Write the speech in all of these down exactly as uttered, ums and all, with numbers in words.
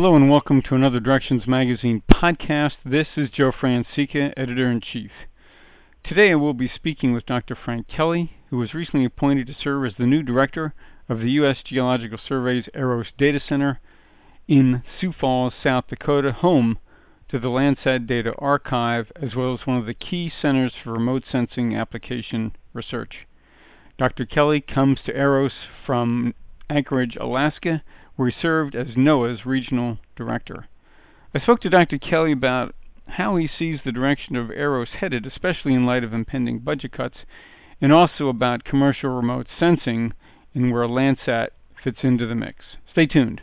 Hello and welcome to another Directions Magazine podcast. This is Joe Francica, Editor-in-Chief. Today I will be speaking with Doctor Frank Kelly, who was recently appointed to serve as the new Director of the U S Geological Survey's AROS Data Center in Sioux Falls, South Dakota, home to the Landsat Data Archive, as well as one of the key centers for remote sensing application research. Doctor Kelly comes to AROS from Anchorage, Alaska, where he served as NOAA's Regional Director. I spoke to Doctor Kelly about how he sees the direction of AROS headed, especially in light of impending budget cuts, and also about commercial remote sensing and where Landsat fits into the mix. Stay tuned.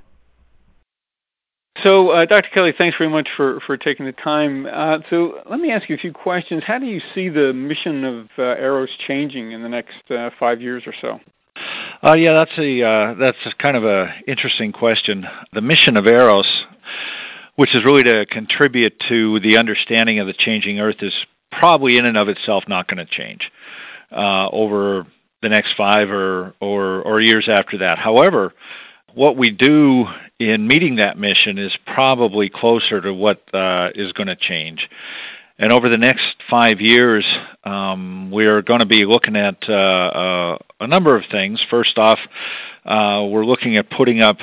So, uh, Doctor Kelly, thanks very much for, for taking the time. Uh, so, let me ask you a few questions. How do you see the mission of uh, AROS changing in the next uh, five years or so? Uh, yeah, that's a uh, that's a kind of a interesting question. The mission of AROS, which is really to contribute to the understanding of the changing Earth, is probably in and of itself not going to change uh, over the next five or, or or years after that. However, what we do in meeting that mission is probably closer to what uh, is going to change. And over the next five years, um, we're going to be looking at uh, uh, a number of things. First off, uh, we're looking at putting up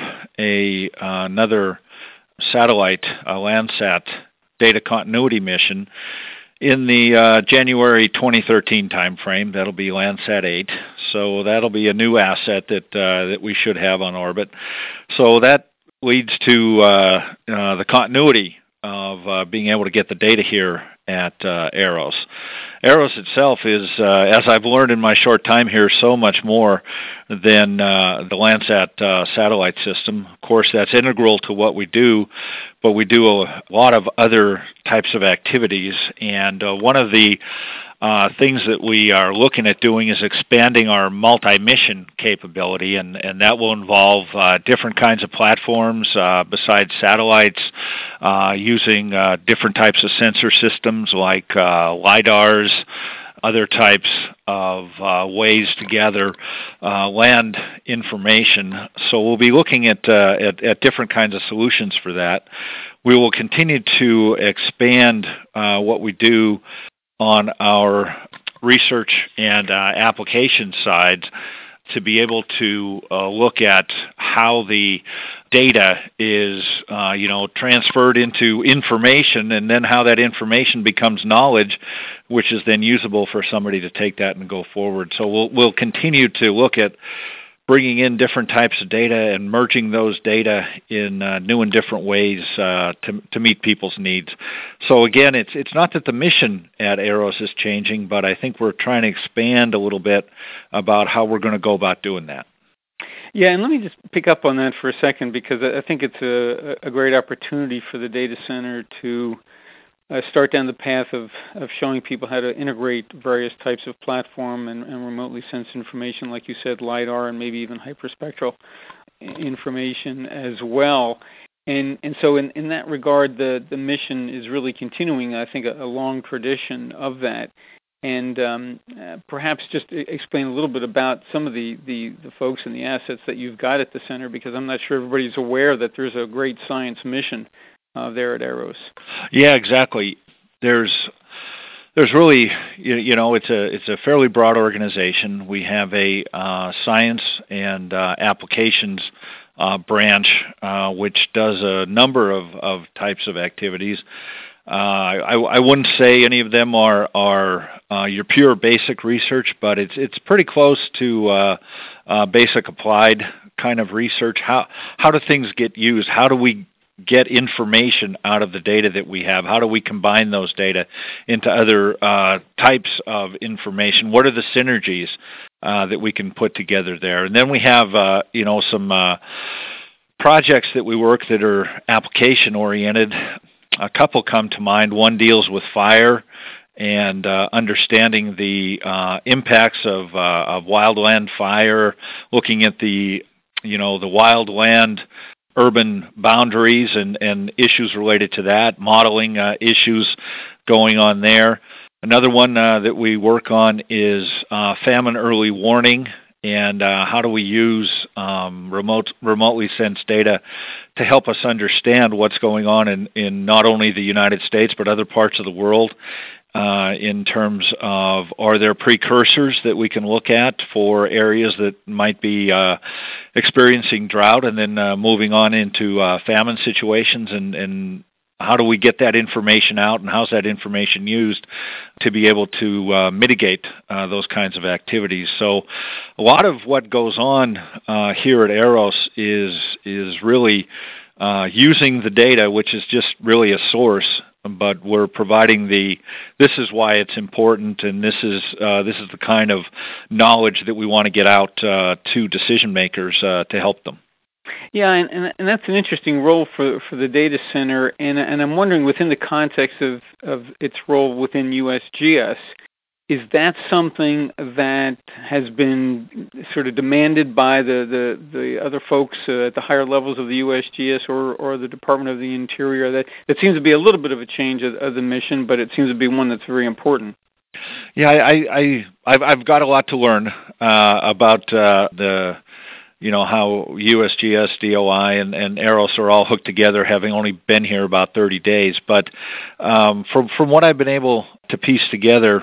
a uh, another satellite, a Landsat data continuity mission in the uh, January twenty thirteen timeframe. That'll be Landsat eight. So that'll be a new asset that uh, that we should have on orbit. So that leads to uh, uh, the continuity of uh, being able to get the data here at uh, AROS. AROS itself is, uh, as I've learned in my short time here, so much more than uh, the Landsat uh, satellite system. Of course, that's integral to what we do, but we do a lot of other types of activities, and uh, one of the Uh, things that we are looking at doing is expanding our multi-mission capability, and, and that will involve uh, different kinds of platforms uh, besides satellites, uh, using uh, different types of sensor systems like uh, LiDARs, other types of uh, ways to gather uh, land information. So we'll be looking at, uh, at, at different kinds of solutions for that. We will continue to expand uh, what we do on our research and uh, application side to be able to uh, look at how the data is, uh, you know, transferred into information, and then how that information becomes knowledge, which is then usable for somebody to take that and go forward. So we'll we'll continue to look at bringing in different types of data and merging those data in uh, new and different ways uh, to to meet people's needs. So again, it's it's not that the mission at AROS is changing, but I think we're trying to expand a little bit about how we're going to go about doing that. Yeah, and let me just pick up on that for a second, because I think it's a, a great opportunity for the data center to Uh, start down the path of, of showing people how to integrate various types of platform and, and remotely sense information, like you said, LiDAR and maybe even hyperspectral information as well. And and so in, in that regard, the, the mission is really continuing, I think, a, a long tradition of that. And um, uh, perhaps just explain a little bit about some of the, the, the folks and the assets that you've got at the center, because I'm not sure everybody's aware that there's a great science mission Uh, there at AROS. Yeah, exactly. There's there's really, you, you know, it's a it's a fairly broad organization. We have a uh, science and uh, applications uh, branch uh, which does a number of, of types of activities. Uh, I, I wouldn't say any of them are are uh, your pure basic research, but it's it's pretty close to uh, uh, basic applied kind of research. How how do things get used? How do we get information out of the data that we have? How do we combine those data into other uh, types of information? What are the synergies uh, that we can put together there? And then we have, uh, you know, some uh, projects that we work that are application oriented. A couple come to mind. One deals with fire and uh, understanding the uh, impacts of uh, of wildland fire, looking at the, you know, the wildland urban boundaries and, and issues related to that, modeling uh, issues going on there. Another one uh, that we work on is uh, famine early warning and uh, how do we use um, remote remotely sensed data to help us understand what's going on in, in not only the United States but other parts of the world, uh, in terms of, are there precursors that we can look at for areas that might be uh, experiencing drought, and then uh, moving on into uh, famine situations, and, and how do we get that information out, and how's that information used to be able to uh, mitigate uh, those kinds of activities? So a lot of what goes on uh, here at AROS is is really uh, using the data, which is just really a source, but we're providing the, this is why it's important, and this is uh, this is the kind of knowledge that we want to get out uh, to decision makers uh, to help them. Yeah, and, and and that's an interesting role for for the data center, and and I'm wondering, within the context of, of its role within U S G S, is that something that has been sort of demanded by the, the, the other folks uh, at the higher levels of the U S G S or, or the Department of the Interior? That that seems to be a little bit of a change of, of the mission, but it seems to be one that's very important. Yeah, I, I I've I've got a lot to learn uh, about uh, the. You know, how U S G S, D O I, and, and AROS are all hooked together, having only been here about thirty days. But um, from from what I've been able to piece together,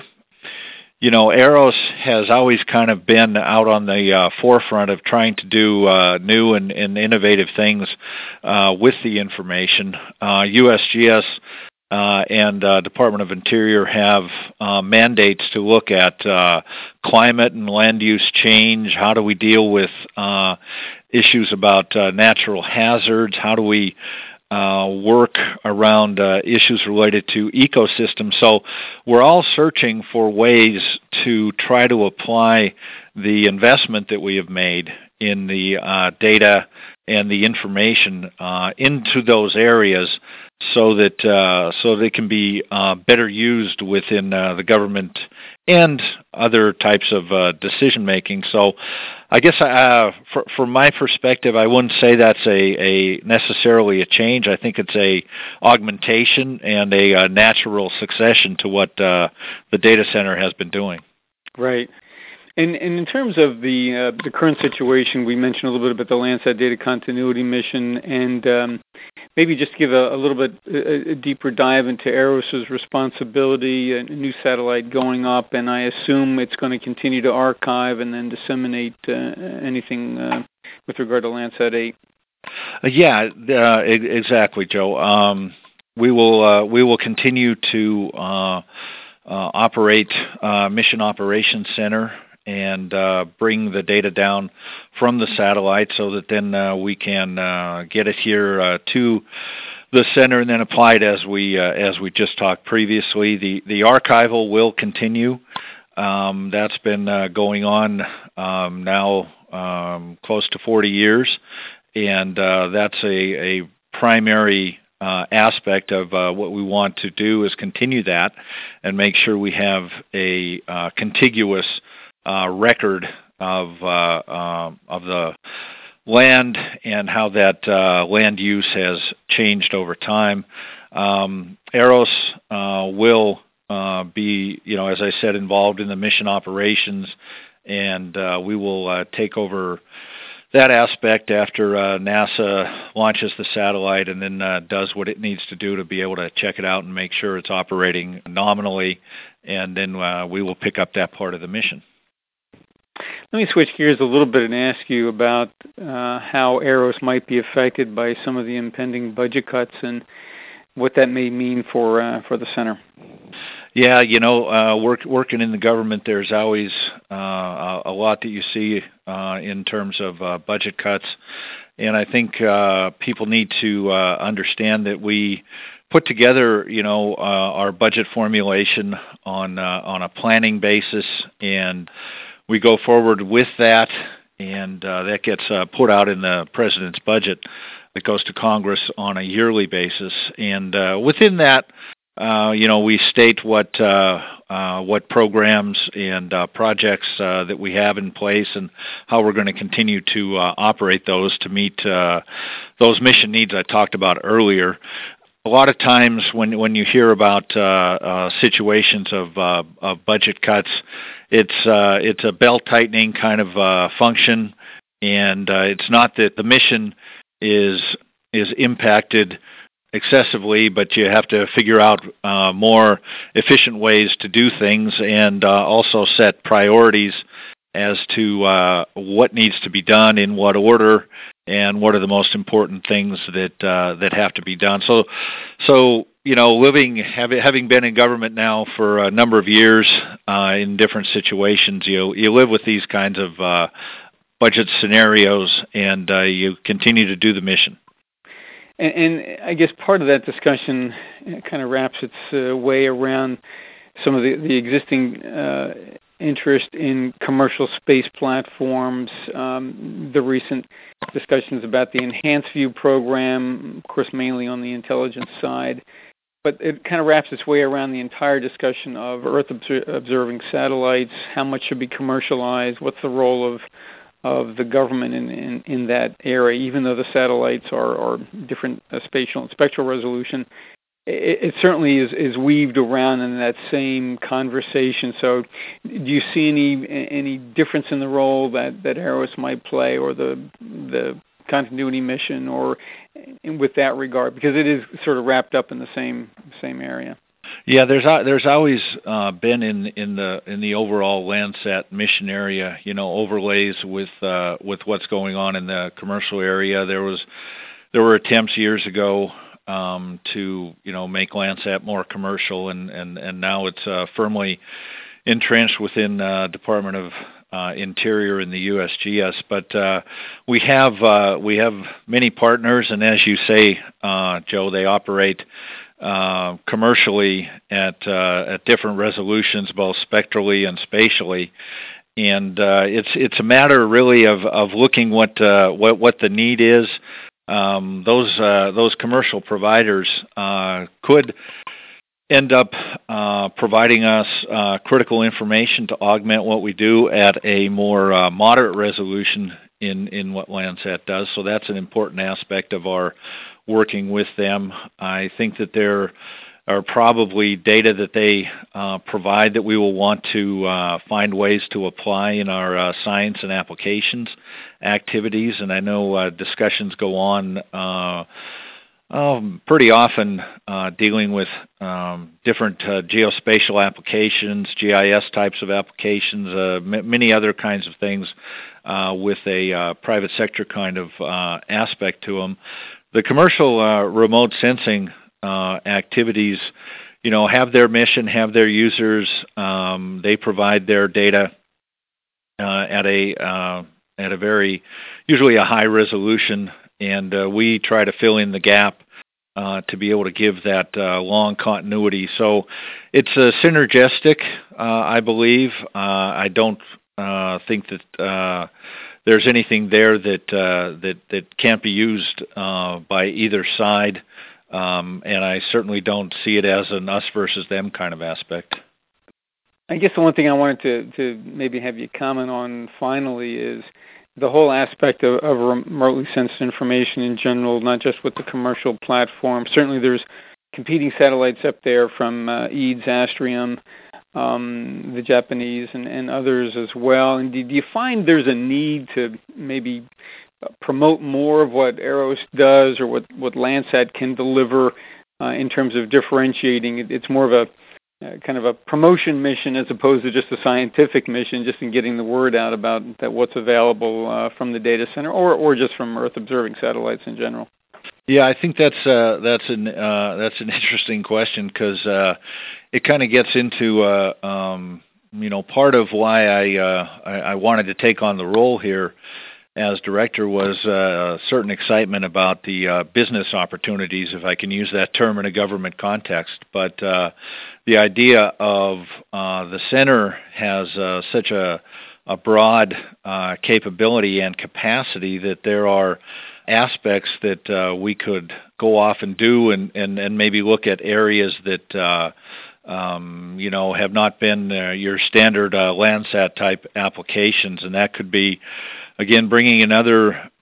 you know, AROS has always kind of been out on the uh, forefront of trying to do uh, new and, and innovative things uh, with the information. Uh, U S G S Uh, and uh, Department of Interior have uh, mandates to look at uh, climate and land use change. How do we deal with uh, issues about uh, natural hazards? How do we uh, work around uh, issues related to ecosystems? So we're all searching for ways to try to apply the investment that we have made in the uh, data and the information uh, into those areas, so that uh, so they can be uh, better used within uh, the government and other types of uh, decision making. So, I guess uh, for, from my perspective, I wouldn't say that's a, a necessarily a change. I think it's a augmentation and a, a natural succession to what uh, the data center has been doing. Right. And, and in terms of the uh, the current situation, we mentioned a little bit about the Landsat Data Continuity Mission, and um, maybe just give a, a little bit a, a deeper dive into AROS's responsibility. A new satellite going up, and I assume it's going to continue to archive and then disseminate uh, anything uh, with regard to Landsat eight. Uh, yeah, uh, exactly, Joe. Um, we will uh, we will continue to uh, uh, operate uh, Mission Operations Center and uh, bring the data down from the satellite, so that then uh, we can uh, get it here uh, to the center and then apply it as we uh, as we just talked previously. The the archival will continue. Um, that's been uh, going on um, now um, close to forty years, and uh, that's a, a primary uh, aspect of uh, what we want to do, is continue that and make sure we have a uh, contiguous Uh, record of uh, uh, of the land and how that uh, land use has changed over time. Um, AROS uh, will uh, be, you know, as I said, involved in the mission operations, and uh, we will uh, take over that aspect after uh, NASA launches the satellite and then uh, does what it needs to do to be able to check it out and make sure it's operating nominally, and then uh, we will pick up that part of the mission. Let me switch gears a little bit and ask you about uh, how AROS might be affected by some of the impending budget cuts and what that may mean for uh, for the center. Yeah, you know, uh, work, working in the government, there's always uh, a lot that you see uh, in terms of uh, budget cuts, and I think uh, people need to uh, understand that we put together, you know, uh, our budget formulation on uh, on a planning basis, and we go forward with that, and uh, that gets uh, put out in the president's budget that goes to Congress on a yearly basis. And uh, within that, uh, you know, we state what uh, uh, what programs and uh, projects uh, that we have in place, and how we're going to continue to uh, operate those to meet uh, those mission needs I talked about earlier. a lot of times when when you hear about uh, uh, situations of, uh, of budget cuts, it's uh, it's a belt tightening kind of uh, function, and uh, it's not that the mission is is impacted excessively, but you have to figure out uh, more efficient ways to do things, and uh, also set priorities as to uh, what needs to be done in what order, and what are the most important things that uh, that have to be done. So, so you know, living having having been in government now for a number of years uh, in different situations, you you live with these kinds of uh, budget scenarios, and uh, you continue to do the mission. And, and I guess part of that discussion kind of wraps its uh, way around some of the, the existing uh, interest in commercial space platforms, um, the recent discussions about the Enhanced View program, of course, mainly on the intelligence side. But it kind of wraps its way around the entire discussion of Earth observing satellites, how much should be commercialized, what's the role of of the government in, in, in that area, even though the satellites are, are different uh, spatial and spectral resolution. It, it certainly is, is weaved around in that same conversation. So do you see any any difference in the role that, that AROS might play, or the the continuity mission, or in, with that regard? Because it is sort of wrapped up in the same same area. Yeah, there's there's always uh, been in in the in the overall Landsat mission area, you know, overlays with uh, with what's going on in the commercial area. There was there were attempts years ago um, to you know make Landsat more commercial, and and and now it's uh, firmly entrenched within uh, Department of uh, Interior in the U S G S. But uh, we have uh, we have many partners, and as you say, uh, Joe, they operate Uh, commercially at uh, at different resolutions, both spectrally and spatially, and uh, it's it's a matter really of, of looking what uh, what what the need is. Um, those uh, those commercial providers uh, could end up uh, providing us uh, critical information to augment what we do at a more uh, moderate resolution in in what Landsat does. So that's an important aspect of our working with them. I think that there are probably data that they uh, provide that we will want to uh, find ways to apply in our uh, science and applications activities. And I know uh, discussions go on uh, um, pretty often uh, dealing with um, different uh, geospatial applications, G I S types of applications, uh, m- many other kinds of things uh, with a uh, private sector kind of uh, aspect to them. The commercial uh, remote sensing uh, activities, you know, have their mission, have their users. Um, they provide their data uh, at a uh, at a very, usually a high resolution, and uh, we try to fill in the gap uh, to be able to give that uh, long continuity. So it's uh, synergistic, uh, I believe. Uh, I don't uh, think that Uh, there's anything there that uh, that that can't be used uh, by either side, um, and I certainly don't see it as an us versus them kind of aspect. I guess the one thing I wanted to, to maybe have you comment on finally is the whole aspect of, of remotely sensed information in general, not just with the commercial platform. Certainly there's competing satellites up there from uh, E A D S, Astrium, Um, the Japanese, and, and others as well. And do, do you find there's a need to maybe promote more of what AROS does, or what, what Landsat can deliver uh, in terms of differentiating? It, it's more of a uh, kind of a promotion mission as opposed to just a scientific mission, just in getting the word out about that what's available uh, from the data center, or, or just from Earth observing satellites in general. Yeah, I think that's uh, that's an uh, that's an interesting question, because uh, it kind of gets into uh, um, you know part of why I, uh, I I wanted to take on the role here as director was uh, a certain excitement about the uh, business opportunities, if I can use that term in a government context. But uh, the idea of uh, the center has uh, such a a broad uh, capability and capacity that there are aspects that uh, we could go off and do, and, and, and maybe look at areas that uh, um, you know have not been uh, your standard uh, Landsat type applications, and that could be, again, bringing in other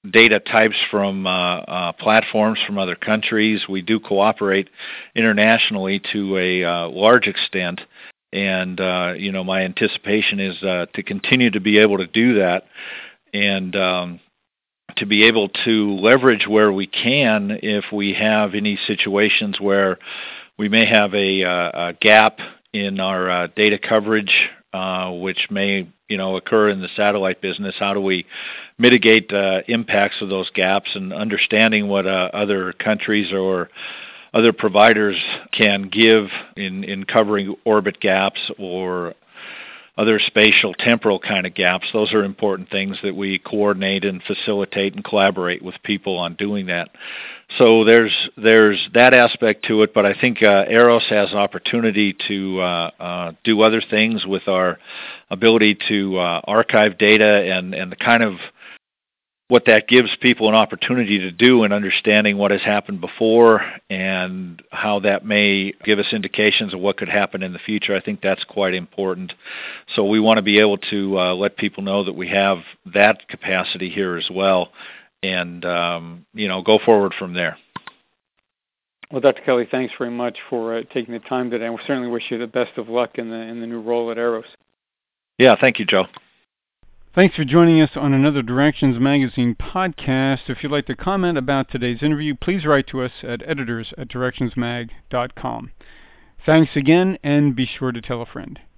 data types from uh, uh, platforms from other countries. We do cooperate internationally to a uh, large extent, and uh, you know, my anticipation is uh, to continue to be able to do that, and um, to be able to leverage where we can if we have any situations where we may have a, uh, a gap in our uh, data coverage, uh, which may, you know, occur in the satellite business. How do we mitigate uh, impacts of those gaps, and understanding what uh, other countries or other providers can give in, in covering orbit gaps or other spatial temporal kind of gaps. Those are important things that we coordinate and facilitate and collaborate with people on doing that. So there's there's that aspect to it, but I think uh, AROS has opportunity to uh, uh, do other things with our ability to uh, archive data and, and the kind of what that gives people an opportunity to do in understanding what has happened before and how that may give us indications of what could happen in the future. I think that's quite important. So we want to be able to uh, let people know that we have that capacity here as well, and um, you know, go forward from there. Well, Doctor Kelly, thanks very much for uh, taking the time today, and we certainly wish you the best of luck in the in the new role at AROS. Yeah, thank you, Joe. Thanks for joining us on another Directions Magazine podcast. If you'd like to comment about today's interview, please write to us at editors at directions mag dot com. Thanks again, and be sure to tell a friend.